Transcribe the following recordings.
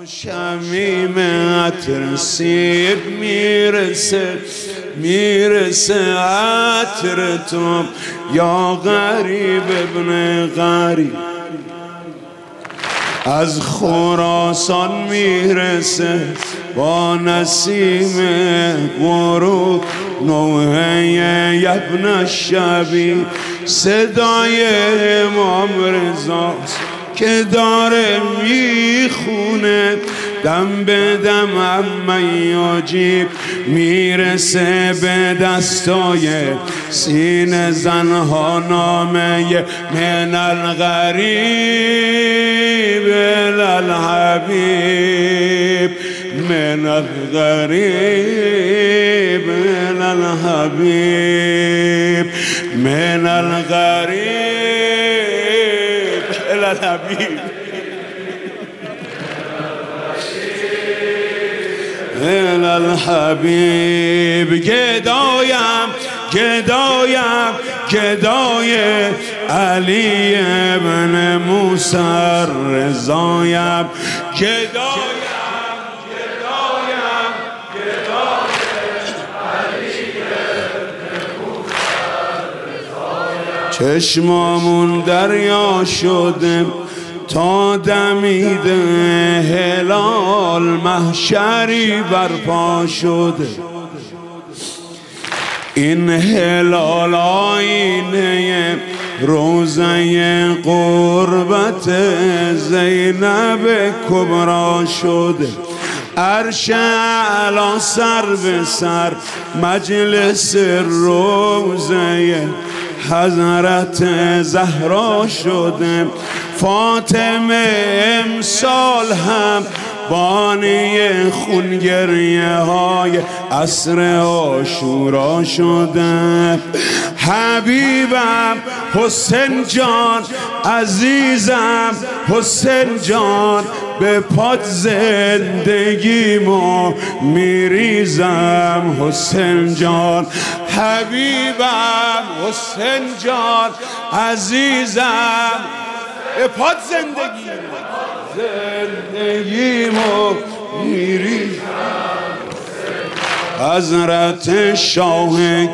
شمیم عطر سیب میرسه عطر تو یا غریب ابن غریب. از خراسان میرسه با نسیم غروب نوحه ابن شبی. صدای امام رضاست که داره میخونه دم به دم من یجیب. میرسه به دستای سینه زنها نامه من الغریب الحبیب من الغریب الحبیب من الغریب الحبیب الحبیب. گدای علی ابن موسی رضایم. چشمامون دریا شده تا دمیده هلال محشری برپا شده. این هلال آینه روزه قربت زینب کبرا شده. عرش اعلی سر به سر مجلس روزه حضرت زهرا شده. فاطمه امسال هم بانی خونگریه های عصر عاشورا شده. حبیبم حسین جان عزیزم حسین جان به پات زندگیمو میریزم حسین جان. حبیبم حسین جان عزیزم به پات زندگیمو میریزم. حضرت شاه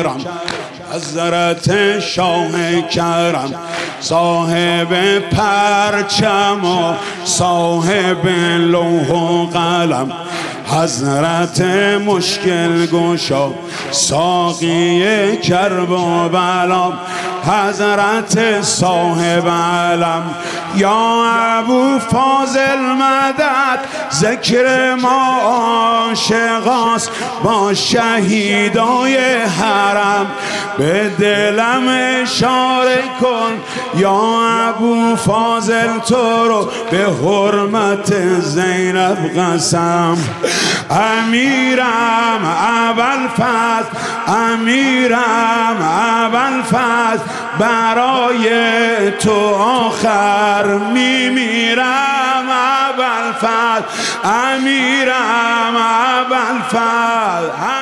کرم صاحب پرچم و صاحب لوح و قلم. حضرت مشکل گشا ساقی کرب و بلا. حضرت صاحب علم یا ابو فاضل مدد. ذکر ما عاشقاست با شهیدای حرم. به دلم اشاره کن یا ابو فاضل تو رو به حرمت زینب قسم. امیرم ابوالفضل برای تو آخر میمیرم ابوالفضل. امیرم ابوالفضل